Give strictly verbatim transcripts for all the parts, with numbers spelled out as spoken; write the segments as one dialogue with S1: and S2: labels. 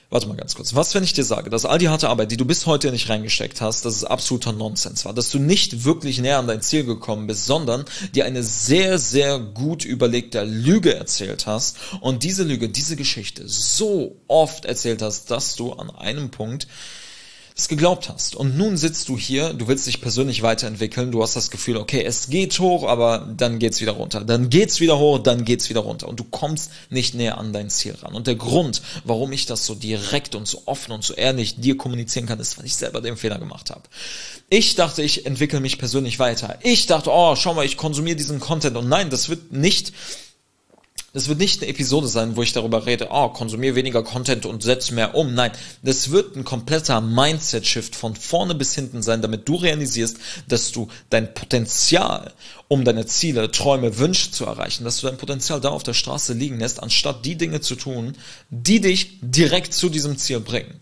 S1: Warte mal ganz kurz. Was, wenn ich dir sage, dass all die harte Arbeit, die du bis heute nicht reingesteckt hast, dass es absoluter Nonsens war, dass du nicht wirklich näher an dein Ziel gekommen bist, sondern dir eine sehr, sehr gut überlegte Lüge erzählt hast und diese Lüge, diese Geschichte so oft erzählt hast, dass du an einem Punkt es geglaubt hast. Und nun sitzt du hier, du willst dich persönlich weiterentwickeln, du hast das Gefühl, okay, es geht hoch, aber dann geht's wieder runter. Dann geht's wieder hoch, dann geht's wieder runter. Und du kommst nicht näher an dein Ziel ran. Und der Grund, warum ich das so direkt und so offen und so ehrlich dir kommunizieren kann, ist, weil ich selber den Fehler gemacht habe. Ich dachte, ich entwickle mich persönlich weiter. Ich dachte, oh, schau mal, ich konsumiere diesen Content. Und nein, das wird nicht... Das wird nicht eine Episode sein, wo ich darüber rede, oh, konsumiere weniger Content und setz mehr um. Nein, das wird ein kompletter Mindset-Shift von vorne bis hinten sein, damit du realisierst, dass du dein Potenzial, um deine Ziele, Träume, Wünsche zu erreichen, dass du dein Potenzial da auf der Straße liegen lässt, anstatt die Dinge zu tun, die dich direkt zu diesem Ziel bringen.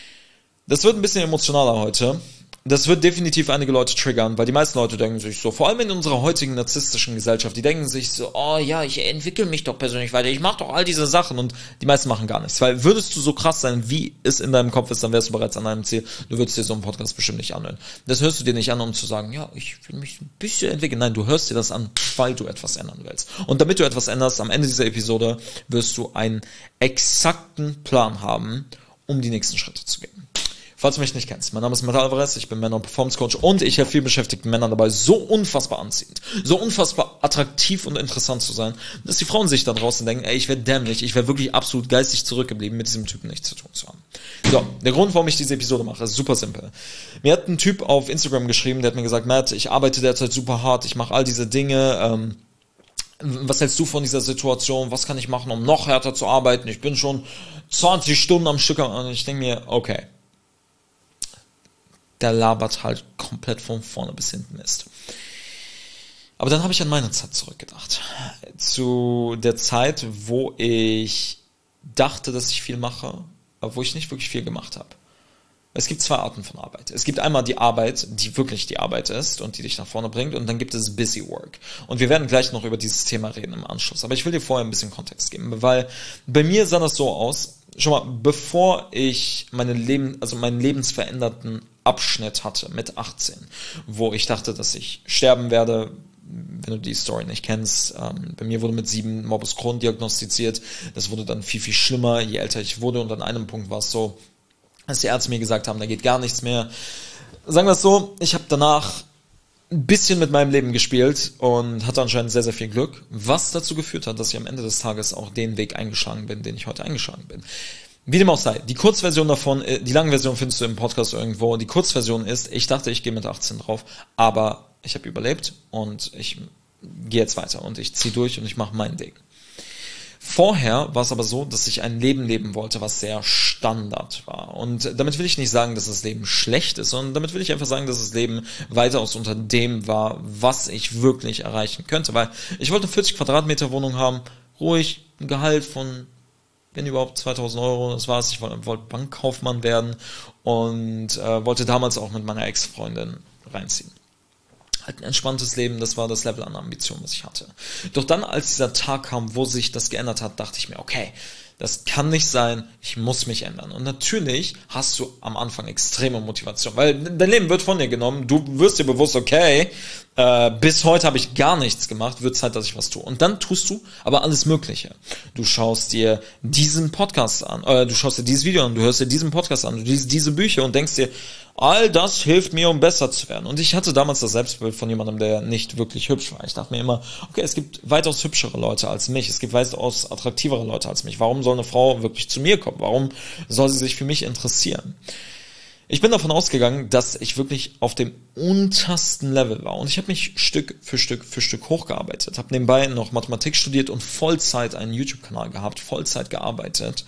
S1: Das wird ein bisschen emotionaler heute. Das wird definitiv einige Leute triggern, weil die meisten Leute denken sich so, vor allem in unserer heutigen narzisstischen Gesellschaft, die denken sich so, oh ja, ich entwickle mich doch persönlich weiter, ich mache doch all diese Sachen und die meisten machen gar nichts. Weil würdest du so krass sein, wie es in deinem Kopf ist, dann wärst du bereits an einem Ziel, du würdest dir so einen Podcast bestimmt nicht anhören. Das hörst du dir nicht an, um zu sagen, ja, ich will mich ein bisschen entwickeln. Nein, du hörst dir das an, weil du etwas ändern willst. Und damit du etwas änderst, am Ende dieser Episode wirst du einen exakten Plan haben, um die nächsten Schritte zu gehen. Falls du mich nicht kennst, mein Name ist Matt Alvarez, ich bin Männer- und Performance-Coach und ich helfe vielbeschäftigten Männern dabei, so unfassbar anziehend, so unfassbar attraktiv und interessant zu sein, dass die Frauen sich da draußen denken, ey, ich wäre dämlich, ich wäre wirklich absolut geistig zurückgeblieben, mit diesem Typen nichts zu tun zu haben. So, der Grund, warum ich diese Episode mache, ist super simpel. Mir hat ein Typ auf Instagram geschrieben, der hat mir gesagt, Matt, ich arbeite derzeit super hart, ich mache all diese Dinge, ähm, was hältst du von dieser Situation, was kann ich machen, um noch härter zu arbeiten, ich bin schon zwanzig Stunden am Stück und ich denke mir, okay, der labert halt komplett von vorne bis hinten ist. Aber dann habe ich an meine Zeit zurückgedacht. Zu der Zeit, wo ich dachte, dass ich viel mache, aber wo ich nicht wirklich viel gemacht habe. Es gibt zwei Arten von Arbeit. Es gibt einmal die Arbeit, die wirklich die Arbeit ist und die dich nach vorne bringt, und dann gibt es Busy Work. Und wir werden gleich noch über dieses Thema reden im Anschluss. Aber ich will dir vorher ein bisschen Kontext geben, weil bei mir sah das so aus, schon mal, bevor ich meine Leben, also meinen lebensveränderten Abschnitt hatte mit achtzehn, wo ich dachte, dass ich sterben werde, wenn du die Story nicht kennst. Ähm, bei mir wurde mit sieben Morbus Crohn diagnostiziert. Das wurde dann viel, viel schlimmer, je älter ich wurde, und an einem Punkt war es so, dass die Ärzte mir gesagt haben, da geht gar nichts mehr. Sagen wir es so, ich habe danach ein bisschen mit meinem Leben gespielt und hatte anscheinend sehr, sehr viel Glück, was dazu geführt hat, dass ich am Ende des Tages auch den Weg eingeschlagen bin, den ich heute eingeschlagen bin. Wie dem auch sei, die Kurzversion davon, die lange Version findest du im Podcast irgendwo, die Kurzversion ist, ich dachte, ich gehe mit achtzehn drauf, aber ich habe überlebt und ich gehe jetzt weiter und ich ziehe durch und ich mache mein Ding. Vorher war es aber so, dass ich ein Leben leben wollte, was sehr Standard war. Und damit will ich nicht sagen, dass das Leben schlecht ist, sondern damit will ich einfach sagen, dass das Leben weitaus unter dem war, was ich wirklich erreichen könnte. Weil ich wollte eine vierzig Quadratmeter Wohnung haben, ruhig, ein Gehalt von, wenn überhaupt, zweitausend Euro, das war's. Ich wollte, wollte Bankkaufmann werden und äh, wollte damals auch mit meiner Ex-Freundin reinziehen. Halt ein entspanntes Leben, das war das Level an Ambition, was ich hatte. Doch dann, als dieser Tag kam, wo sich das geändert hat, dachte ich mir, okay, das kann nicht sein, ich muss mich ändern. Und natürlich hast du am Anfang extreme Motivation, weil dein Leben wird von dir genommen, du wirst dir bewusst, okay, äh, bis heute habe ich gar nichts gemacht, wird Zeit, dass ich was tue. Und dann tust du aber alles Mögliche. Du schaust dir diesen Podcast an, äh, du schaust dir dieses Video an, du hörst dir diesen Podcast an, du liest diese Bücher und denkst dir, all das hilft mir, um besser zu werden. Und ich hatte damals das Selbstbild von jemandem, der nicht wirklich hübsch war. Ich dachte mir immer, okay, es gibt weitaus hübschere Leute als mich. Es gibt weitaus attraktivere Leute als mich. Warum soll eine Frau wirklich zu mir kommen? Warum soll sie sich für mich interessieren? Ich bin davon ausgegangen, dass ich wirklich auf dem untersten Level war. Und ich habe mich Stück für Stück für Stück hochgearbeitet. Habe nebenbei noch Mathematik studiert und Vollzeit einen YouTube-Kanal gehabt, Vollzeit gearbeitet,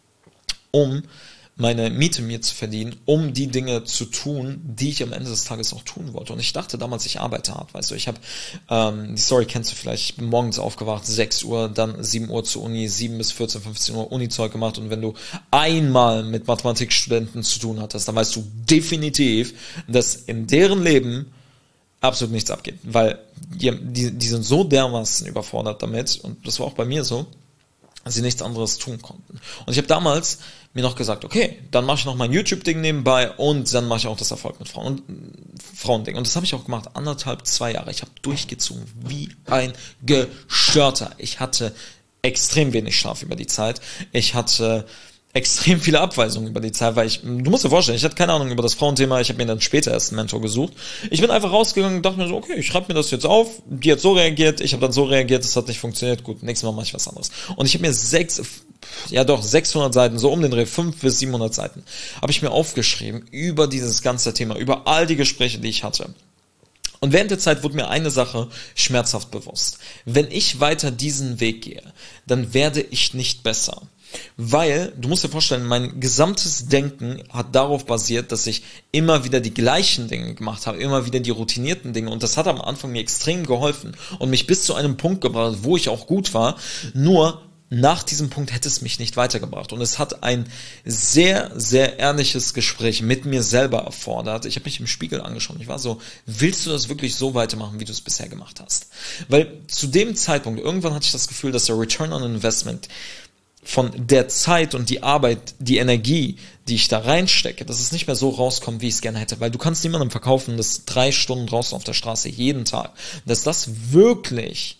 S1: um meine Miete mir zu verdienen, um die Dinge zu tun, die ich am Ende des Tages auch tun wollte. Und ich dachte damals, ich arbeite hart, weißt du, ich habe, ähm, die Story kennst du vielleicht, ich bin morgens aufgewacht, sechs Uhr, dann sieben Uhr zur Uni, sieben bis vierzehn, fünfzehn Uhr Uni-Zeug gemacht, und wenn du einmal mit Mathematikstudenten zu tun hattest, dann weißt du definitiv, dass in deren Leben absolut nichts abgeht, weil die, die, die sind so dermaßen überfordert damit, und das war auch bei mir so, dass sie nichts anderes tun konnten. Und ich habe damals mir noch gesagt, okay, dann mache ich noch mein YouTube-Ding nebenbei und dann mache ich auch das Erfolg mit Frauen und Frauending. Und das habe ich auch gemacht, anderthalb, zwei Jahre. Ich habe durchgezogen wie ein Gestörter. Ich hatte extrem wenig Schlaf über die Zeit. Ich hatte extrem viele Abweisungen über die Zeit, weil ich, du musst dir vorstellen, ich hatte keine Ahnung über das Frauenthema, ich habe mir dann später erst einen Mentor gesucht. Ich bin einfach rausgegangen und dachte mir so, okay, ich schreibe mir das jetzt auf, die hat so reagiert, ich habe dann so reagiert, das hat nicht funktioniert, gut, nächstes Mal mache ich was anderes. Und ich habe mir sechs, ja doch, sechshundert Seiten, so um den Dreh, fünf bis siebenhundert Seiten, habe ich mir aufgeschrieben über dieses ganze Thema, über all die Gespräche, die ich hatte. Und während der Zeit wurde mir eine Sache schmerzhaft bewusst. Wenn ich weiter diesen Weg gehe, dann werde ich nicht besser. Weil, du musst dir vorstellen, mein gesamtes Denken hat darauf basiert, dass ich immer wieder die gleichen Dinge gemacht habe, immer wieder die routinierten Dinge. Und das hat am Anfang mir extrem geholfen und mich bis zu einem Punkt gebracht, wo ich auch gut war. Nur nach diesem Punkt hätte es mich nicht weitergebracht. Und es hat ein sehr, sehr ehrliches Gespräch mit mir selber erfordert. Ich habe mich im Spiegel angeschaut. Ich war so, willst du das wirklich so weitermachen, wie du es bisher gemacht hast? Weil zu dem Zeitpunkt, irgendwann hatte ich das Gefühl, dass der Return on Investment von der Zeit und die Arbeit, die Energie, die ich da reinstecke, dass es nicht mehr so rauskommt, wie ich es gerne hätte. Weil du kannst niemandem verkaufen, dass drei Stunden draußen auf der Straße jeden Tag, dass das wirklich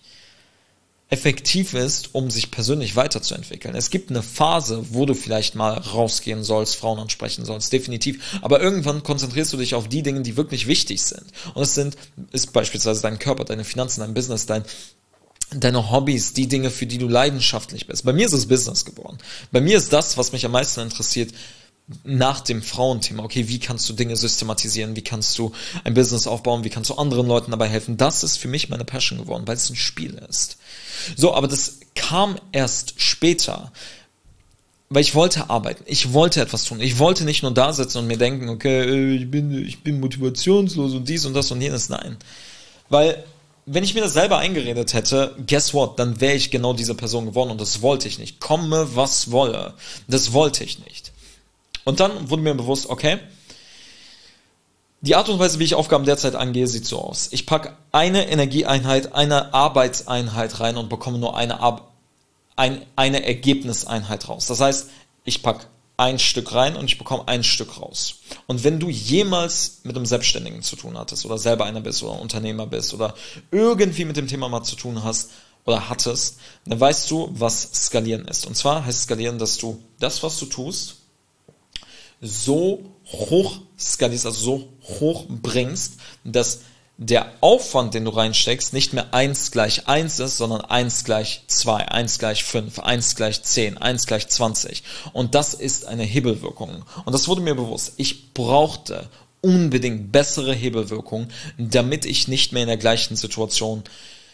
S1: effektiv ist, um sich persönlich weiterzuentwickeln. Es gibt eine Phase, wo du vielleicht mal rausgehen sollst, Frauen ansprechen sollst, definitiv. Aber irgendwann konzentrierst du dich auf die Dinge, die wirklich wichtig sind. Und es sind, ist beispielsweise dein Körper, deine Finanzen, dein Business, dein deine Hobbys, die Dinge, für die du leidenschaftlich bist. Bei mir ist es Business geworden. Bei mir ist das, was mich am meisten interessiert, nach dem Frauenthema. Okay, wie kannst du Dinge systematisieren? Wie kannst du ein Business aufbauen? Wie kannst du anderen Leuten dabei helfen? Das ist für mich meine Passion geworden, weil es ein Spiel ist. So, aber das kam erst später, weil ich wollte arbeiten. Ich wollte etwas tun. Ich wollte nicht nur da sitzen und mir denken, okay, ich bin, ich bin motivationslos und dies und das und jenes. Nein. Weil wenn ich mir das selber eingeredet hätte, guess what, dann wäre ich genau diese Person geworden und das wollte ich nicht. Komme, was wolle. Das wollte ich nicht. Und dann wurde mir bewusst, okay, die Art und Weise, wie ich Aufgaben derzeit angehe, sieht so aus. Ich packe eine Energieeinheit, eine Arbeitseinheit rein und bekomme nur eine, Ar- ein, eine Ergebniseinheit raus. Das heißt, ich packe ein Stück rein und ich bekomme ein Stück raus. Und wenn du jemals mit einem Selbstständigen zu tun hattest oder selber einer bist oder Unternehmer bist oder irgendwie mit dem Thema mal zu tun hast oder hattest, dann weißt du, was Skalieren ist. Und zwar heißt Skalieren, dass du das, was du tust, so hoch skalierst, also so hoch bringst, dass der Aufwand, den du reinsteckst, nicht mehr eins gleich eins ist, sondern eins gleich zwei, eins gleich fünf, eins gleich zehn, eins gleich zwanzig. Und das ist eine Hebelwirkung. Und das wurde mir bewusst. Ich brauchte unbedingt bessere Hebelwirkung, damit ich nicht mehr in der gleichen Situation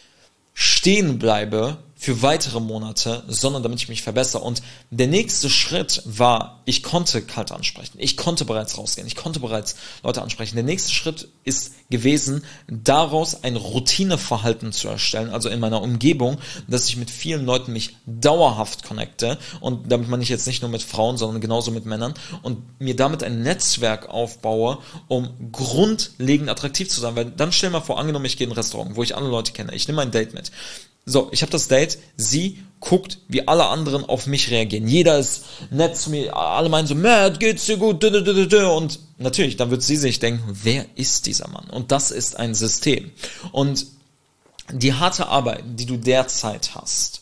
S1: stehen bleibe für weitere Monate, sondern damit ich mich verbessere. Und der nächste Schritt war, ich konnte kalt ansprechen. Ich konnte bereits rausgehen. Ich konnte bereits Leute ansprechen. Der nächste Schritt ist gewesen, daraus ein Routineverhalten zu erstellen, also in meiner Umgebung, dass ich mit vielen Leuten mich dauerhaft connecte und damit meine ich jetzt nicht nur mit Frauen, sondern genauso mit Männern und mir damit ein Netzwerk aufbaue, um grundlegend attraktiv zu sein. Weil dann stell mal vor, angenommen, ich gehe in ein Restaurant, wo ich andere Leute kenne. Ich nehme ein Date mit. So, ich habe das Date, sie guckt, wie alle anderen auf mich reagieren. Jeder ist nett zu mir, alle meinen so, Matt, geht's dir gut? Und natürlich, dann wird sie sich denken, wer ist dieser Mann? Und das ist ein System. Und die harte Arbeit, die du derzeit hast,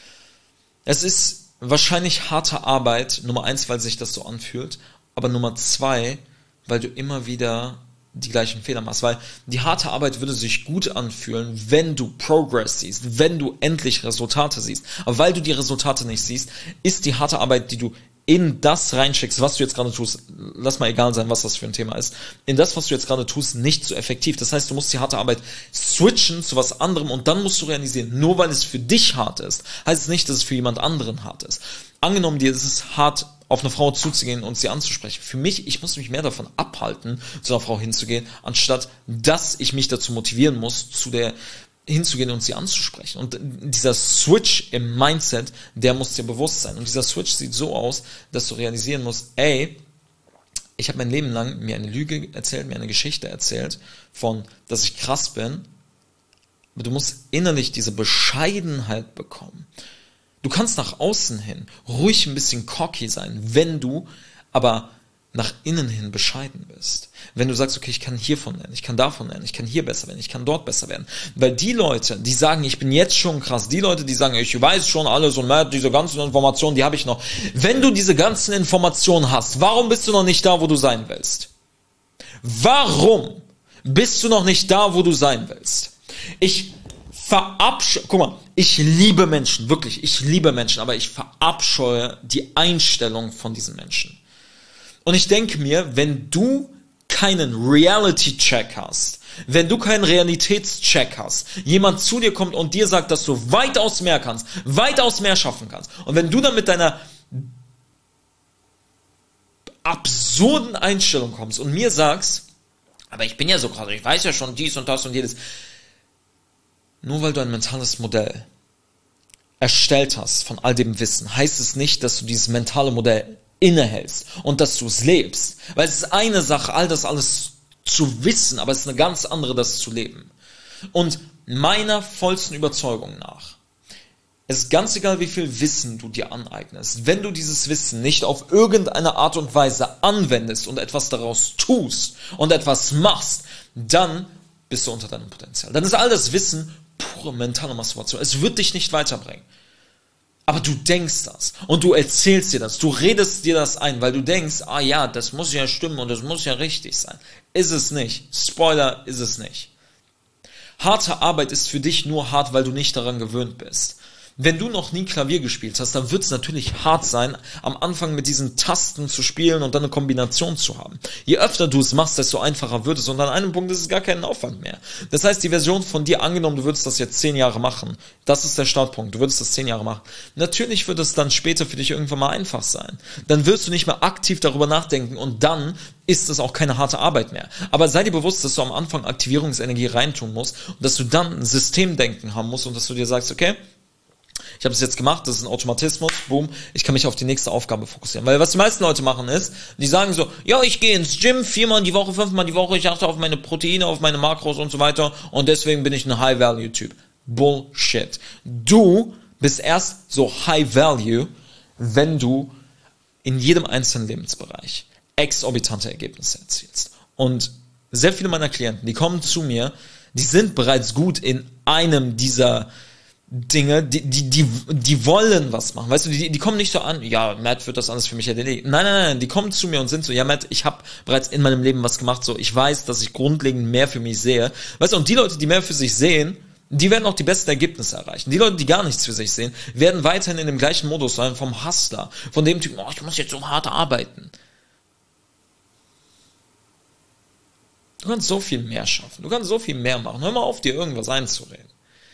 S1: es ist wahrscheinlich harte Arbeit, Nummer eins, weil sich das so anfühlt, aber Nummer zwei, weil du immer wieder die gleichen Fehler machst, weil die harte Arbeit würde sich gut anfühlen, wenn du Progress siehst, wenn du endlich Resultate siehst. Aber weil du die Resultate nicht siehst, ist die harte Arbeit, die du in das reinschickst, was du jetzt gerade tust, lass mal egal sein, was das für ein Thema ist, in das, was du jetzt gerade tust, nicht so effektiv. Das heißt, du musst die harte Arbeit switchen zu was anderem und dann musst du realisieren, nur weil es für dich hart ist, heißt es nicht, dass es für jemand anderen hart ist. Angenommen dir ist es hart, auf eine Frau zuzugehen und sie anzusprechen. Für mich, ich muss mich mehr davon abhalten, zu einer Frau hinzugehen, anstatt dass ich mich dazu motivieren muss, zu der hinzugehen und sie anzusprechen. Und dieser Switch im Mindset, der muss dir bewusst sein. Und dieser Switch sieht so aus, dass du realisieren musst, ey, ich habe mein Leben lang mir eine Lüge erzählt, mir eine Geschichte erzählt von, dass ich krass bin, aber du musst innerlich diese Bescheidenheit bekommen. Du kannst nach außen hin ruhig ein bisschen cocky sein, wenn du aber nach innen hin bescheiden bist. Wenn du sagst, okay, ich kann hiervon lernen, ich kann davon lernen, ich kann hier besser werden, ich kann dort besser werden. Weil die Leute, die sagen, ich bin jetzt schon krass, die Leute, die sagen, ich weiß schon alles und mehr, diese ganzen Informationen, die habe ich noch. Wenn du diese ganzen Informationen hast, warum bist du noch nicht da, wo du sein willst? Warum bist du noch nicht da, wo du sein willst? Ich verabscheue, guck mal, ich liebe Menschen, wirklich, ich liebe Menschen, aber ich verabscheue die Einstellung von diesen Menschen. Und ich denke mir, wenn du keinen Reality-Check hast, wenn du keinen Realitätscheck hast, jemand zu dir kommt und dir sagt, dass du weitaus mehr kannst, weitaus mehr schaffen kannst, und wenn du dann mit deiner absurden Einstellung kommst und mir sagst, aber ich bin ja so krass, ich weiß ja schon dies und das und jedes, nur weil du ein mentales Modell erstellt hast von all dem Wissen, heißt es nicht, dass du dieses mentale Modell innehältst und dass du es lebst. Weil es ist eine Sache, all das alles zu wissen, aber es ist eine ganz andere, das zu leben. Und meiner vollsten Überzeugung nach, es ist ganz egal, wie viel Wissen du dir aneignest, wenn du dieses Wissen nicht auf irgendeine Art und Weise anwendest und etwas daraus tust und etwas machst, dann bist du unter deinem Potenzial. Dann ist all das Wissen pure mentale Masturbation. Es wird dich nicht weiterbringen. Aber du denkst das und du erzählst dir das, du redest dir das ein, weil du denkst, ah ja, das muss ja stimmen und das muss ja richtig sein. Ist es nicht. Spoiler, ist es nicht. Harte Arbeit ist für dich nur hart, weil du nicht daran gewöhnt bist. Wenn du noch nie Klavier gespielt hast, dann wird es natürlich hart sein, am Anfang mit diesen Tasten zu spielen und dann eine Kombination zu haben. Je öfter du es machst, desto einfacher wird es und an einem Punkt ist es gar keinen Aufwand mehr. Das heißt, die Version von dir, angenommen, du würdest das jetzt zehn Jahre machen, das ist der Startpunkt, du würdest das zehn Jahre machen. Natürlich wird es dann später für dich irgendwann mal einfach sein. Dann wirst du nicht mehr aktiv darüber nachdenken und dann ist es auch keine harte Arbeit mehr. Aber sei dir bewusst, dass du am Anfang Aktivierungsenergie reintun musst und dass du dann ein Systemdenken haben musst und dass du dir sagst, okay, ich habe es jetzt gemacht, das ist ein Automatismus, boom, ich kann mich auf die nächste Aufgabe fokussieren. Weil was die meisten Leute machen ist, die sagen so, ja, ich gehe ins Gym viermal die Woche, fünfmal die Woche, ich achte auf meine Proteine, auf meine Makros und so weiter und deswegen bin ich ein High-Value-Typ. Bullshit. Du bist erst so High-Value, wenn du in jedem einzelnen Lebensbereich exorbitante Ergebnisse erzielst. Und sehr viele meiner Klienten, die kommen zu mir, die sind bereits gut in einem dieser Dinge, die, die, die, die wollen was machen. Weißt du, die, die kommen nicht so an, ja, Matt wird das alles für mich erledigen. Nein, nein, nein, die kommen zu mir und sind so, ja, Matt, ich habe bereits in meinem Leben was gemacht, so, ich weiß, dass ich grundlegend mehr für mich sehe. Weißt du, und die Leute, die mehr für sich sehen, die werden auch die besten Ergebnisse erreichen. Die Leute, die gar nichts für sich sehen, werden weiterhin in dem gleichen Modus sein, vom Hustler, von dem Typen, oh, ich muss jetzt so hart arbeiten. Du kannst so viel mehr schaffen, du kannst so viel mehr machen. Hör mal auf, dir irgendwas einzureden.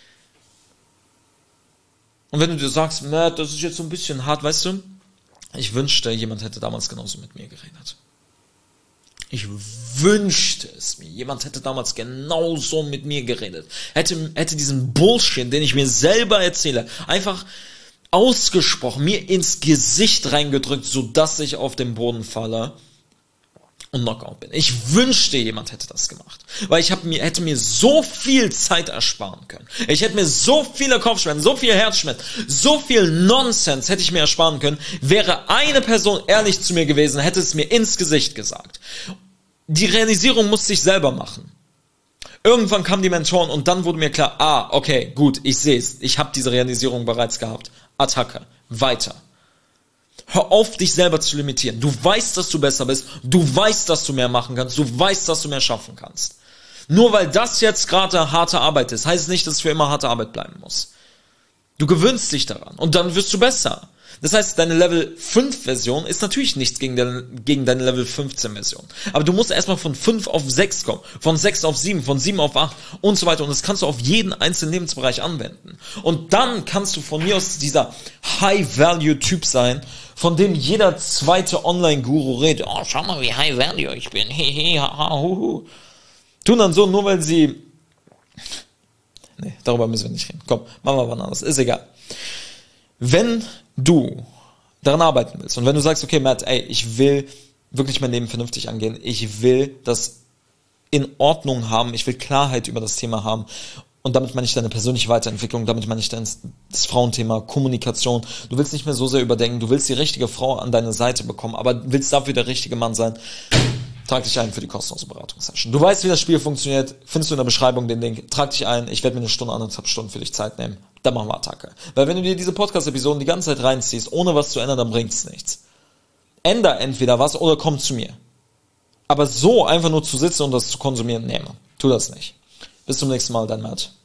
S1: Und wenn du dir sagst, Matt, das ist jetzt so ein bisschen hart, weißt du, ich wünschte, jemand hätte damals genauso mit mir geredet. Ich wünschte es mir, jemand hätte damals genauso mit mir geredet. Hätte, hätte diesen Bullshit, den ich mir selber erzähle, einfach ausgesprochen, mir ins Gesicht reingedrückt, sodass ich auf den Boden falle und Knockout bin. Ich wünschte, jemand hätte das gemacht. Weil ich hab mir, hätte mir so viel Zeit ersparen können. Ich hätte mir so viele Kopfschmerzen, so viel Herzschmerz, so viel Nonsens hätte ich mir ersparen können, wäre eine Person ehrlich zu mir gewesen, hätte es mir ins Gesicht gesagt. Die Realisierung musste ich selber machen. Irgendwann kamen die Mentoren und dann wurde mir klar, ah, okay, gut, ich sehe es. Ich habe diese Realisierung bereits gehabt. Attacke. Weiter. Hör auf, dich selber zu limitieren. Du weißt, dass du besser bist. Du weißt, dass du mehr machen kannst. Du weißt, dass du mehr schaffen kannst. Nur weil das jetzt gerade harte Arbeit ist, heißt es nicht, dass es für immer harte Arbeit bleiben muss. Du gewöhnst dich daran und dann wirst du besser. Das heißt, deine Level fünf Version ist natürlich nichts gegen, deine, gegen deine Level fünfzehn Version. Aber du musst erstmal von fünf auf sechs kommen, von sechs auf sieben, von sieben auf acht und so weiter. Und das kannst du auf jeden einzelnen Lebensbereich anwenden. Und dann kannst du von mir aus dieser High-Value-Typ sein, von dem jeder zweite Online-Guru redet. Oh, schau mal, wie High-Value ich bin. Hehe, haha, huhu. Tun dann so, nur weil sie... Nee, darüber müssen wir nicht reden. Komm, machen wir was anderes. Ist egal. Wenn du daran arbeiten willst und wenn du sagst, okay, Matt, ey, ich will wirklich mein Leben vernünftig angehen, ich will das in Ordnung haben, ich will Klarheit über das Thema haben Und damit meine ich deine persönliche Weiterentwicklung, damit meine ich das Frauenthema, Kommunikation. Du willst nicht mehr so sehr überdenken, du willst die richtige Frau an deine Seite bekommen, aber willst dafür der richtige Mann sein. Trag dich ein für die kostenlose Beratungssession. Du weißt, wie das Spiel funktioniert, findest du in der Beschreibung den Link. Trag dich ein, ich werde mir eine Stunde, anderthalb Stunden für dich Zeit nehmen. Dann machen wir Attacke. Weil wenn du dir diese Podcast-Episoden die ganze Zeit reinziehst, ohne was zu ändern, dann bringt es nichts. Änder entweder was oder komm zu mir. Aber so einfach nur zu sitzen und das zu konsumieren, nee, tu das nicht. Bis zum nächsten Mal, dein Matt.